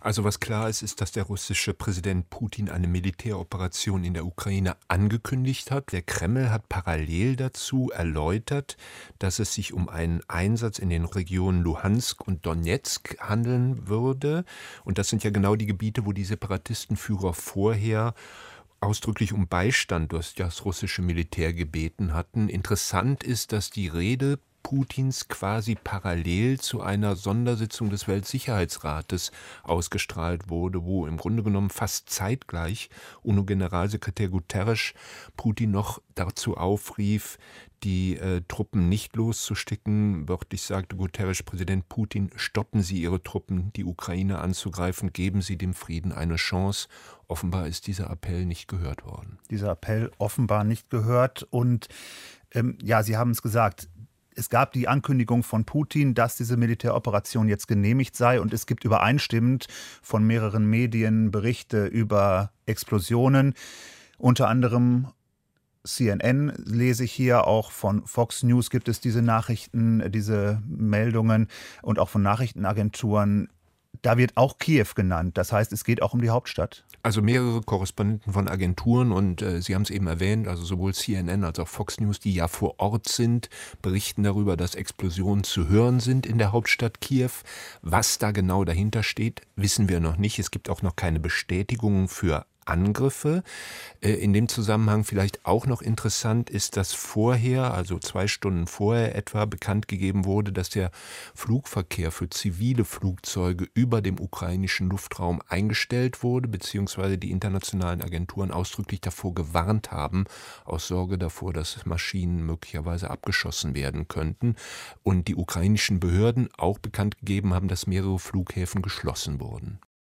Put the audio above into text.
Also was klar ist, ist, dass der russische Präsident Putin eine Militäroperation in der Ukraine angekündigt hat. Der Kreml hat parallel dazu erläutert, dass es sich um einen Einsatz in den Regionen Luhansk und Donezk handeln würde. Und das sind ja genau die Gebiete, wo die Separatistenführer vorher ausdrücklich um Beistand durch das russische Militär gebeten hatten. Interessant ist, dass die Rede Putins quasi parallel zu einer Sondersitzung des Weltsicherheitsrates ausgestrahlt wurde, wo im Grunde genommen fast zeitgleich UNO-Generalsekretär Guterres Putin noch dazu aufrief, die Truppen nicht loszusticken. Wörtlich sagte Guterres, Präsident Putin, stoppen Sie Ihre Truppen, die Ukraine anzugreifen, geben Sie dem Frieden eine Chance. Offenbar ist dieser Appell nicht gehört worden. Dieser Appell offenbar nicht gehört. Und ja, Sie haben es gesagt, es gab die Ankündigung von Putin, dass diese Militäroperation jetzt genehmigt sei. Und es gibt übereinstimmend von mehreren Medien Berichte über Explosionen. Unter anderem CNN lese ich hier, auch von Fox News gibt es diese Nachrichten, diese Meldungen und auch von Nachrichtenagenturen. Da wird auch Kiew genannt. Das heißt, es geht auch um die Hauptstadt. Also mehrere Korrespondenten von Agenturen und Sie haben es eben erwähnt, also sowohl CNN als auch Fox News, die ja vor Ort sind, berichten darüber, dass Explosionen zu hören sind in der Hauptstadt Kiew. Was da genau dahinter steht, wissen wir noch nicht. Es gibt auch noch keine Bestätigungen für Angriffe. In dem Zusammenhang vielleicht auch noch interessant ist, dass vorher, also 2 Stunden vorher etwa, bekannt gegeben wurde, dass der Flugverkehr für zivile Flugzeuge über dem ukrainischen Luftraum eingestellt wurde, beziehungsweise die internationalen Agenturen ausdrücklich davor gewarnt haben, aus Sorge davor, dass Maschinen möglicherweise abgeschossen werden könnten. Und die ukrainischen Behörden auch bekannt gegeben haben, dass mehrere Flughäfen geschlossen wurden.